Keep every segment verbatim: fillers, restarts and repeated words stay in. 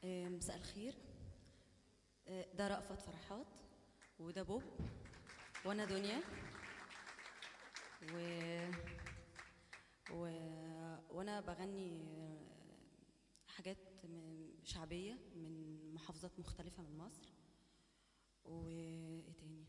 آه، مساء الخير. آه، ده رأفت فرحات، وده بوب، وانا دنيا. و... و... وانا بغني آه، حاجات م- شعبية من محافظات مختلفة من مصر. وايه تاني؟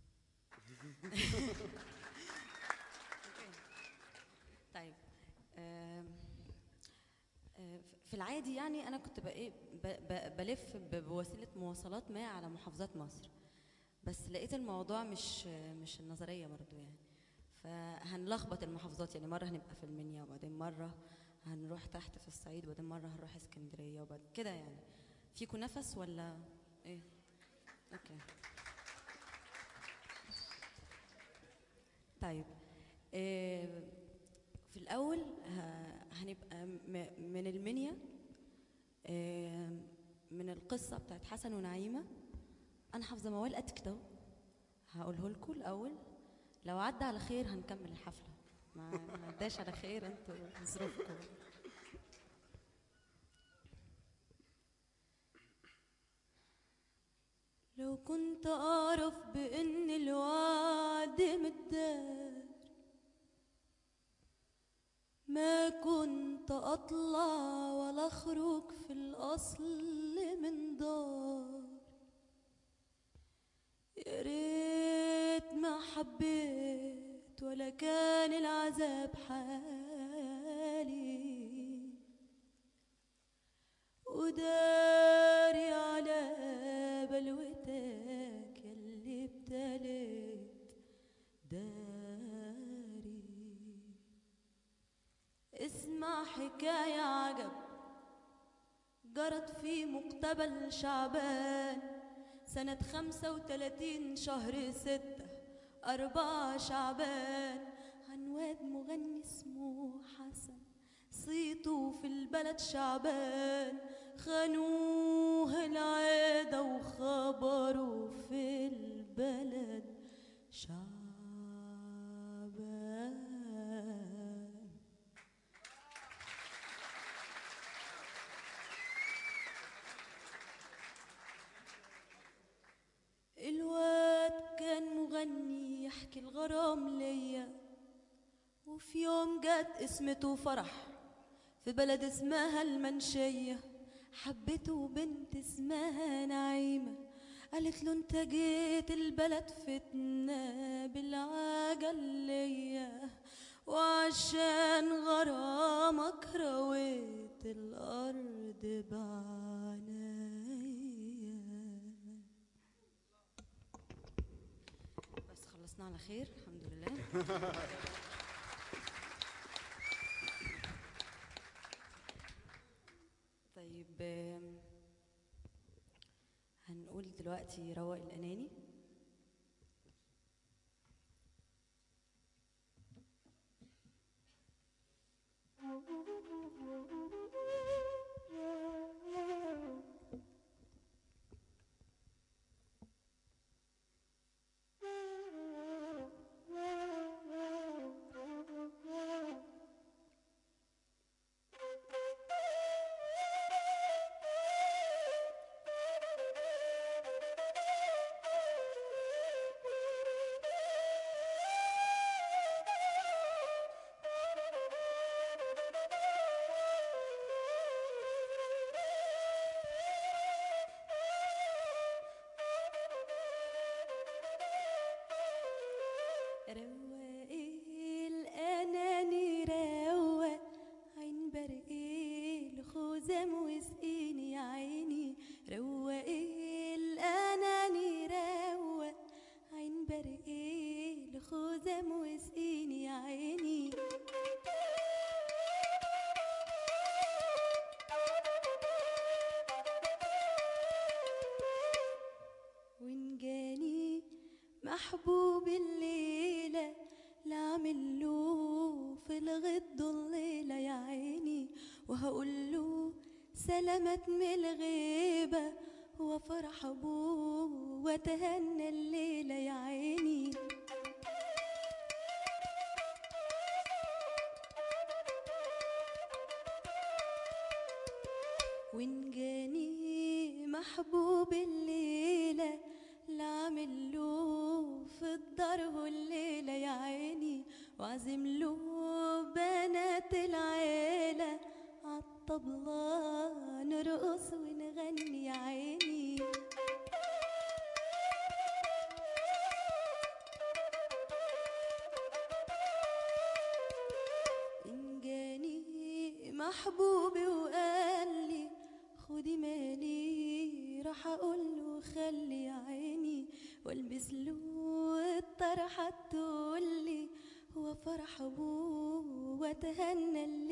طيب. آم، آه، في العادي يعني انا كنت بقى إيه ب- ب- بلف ب- بوسيله مواصلات ما على محافظات مصر. بس لقيت الموضوع مش مش النظريه برضو يعني. فهنلخبط المحافظات، يعني مره هنبقى في المنيا، وبعدين مره هنروح تحت في الصعيد، وبعدين مره هنروح اسكندريه، وبعد كده يعني. فيكوا نفس ولا ايه؟ اوكي. طيب. آه، في الأول ه- هنبقى م- من المنيا. آه، من القصة بتاعت حسن ونعيمة. أنا حافظة موال قد كده أهو. هقوله لكم الأول. لو عدى على خير هنكمل الحفلة، ما ما عداش على خير انتوا ظروفكم. لو كنت أعرف بإن الوعد متدار، ما كنت أطلع ولا أخرج في الأصل من دار. يا ريت ما حبيت ولا كان العذاب حالي، وداري على بلوتك يلي ابتليت داري. اسمع حكاية عجب جرت في مقتبل شعبان سنة خمسة وتلاتين شهر ستة أربعة شعبان، عن واد مغني اسمه حسن، صيته في البلد شعبان. خانوه العادة وخبروا في البلد شعبان. الواد كان مغني يحكي الغرام ليا، وفي يوم جت اسمته فرح في بلد اسمها المنشية. حبته بنت اسمها نعيمة، قالت له انت جيت البلد فتنة بالعجل ليا، وعشان غرامك رويت الأرض بعناية. بس خلصنا على خير الحمد لله. طيب. آم، هنقول دلوقتي روق الأناني. رواقي الأناني روق، عين برقي الخزام وسقيني يا عيني. رواقي الأناني روق، عين برقي الخزام وسقيني يا عيني. وإن جاني محبوب الليلة لعمل له في الغد الليلة يا عيني، وهقول له سلامت من الغيبة وفرح أبوه وتهنى الليلة يا عيني. وإن جاني محبوب الليلة لعمل له في الدار الليلة يا عيني، وعزم له بنات العيلة عالطبلة نرقص ونغني يا عيني. إن جاني محبوبي وقال لي خدي مالي، راح اقوله خلي يا عيني، والبس له الطرحه تقولي هو فرح ابوه واتهنى